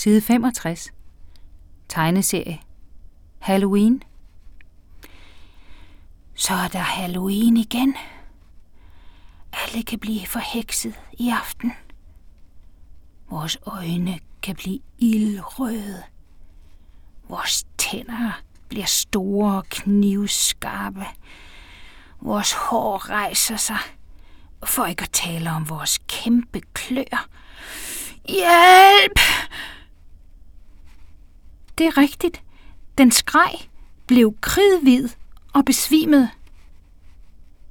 Side 65. Tegneserie. Halloween. Så er der Halloween igen. Alle kan blive forhekset i aften. Vores øjne kan blive ildrøde. Vores tænder bliver store og knivskarpe. Vores hår rejser sig, for ikke at tale om vores kæmpe klør. Hjælp! Det er rigtigt. Den skreg, blev kridhvid og besvimede.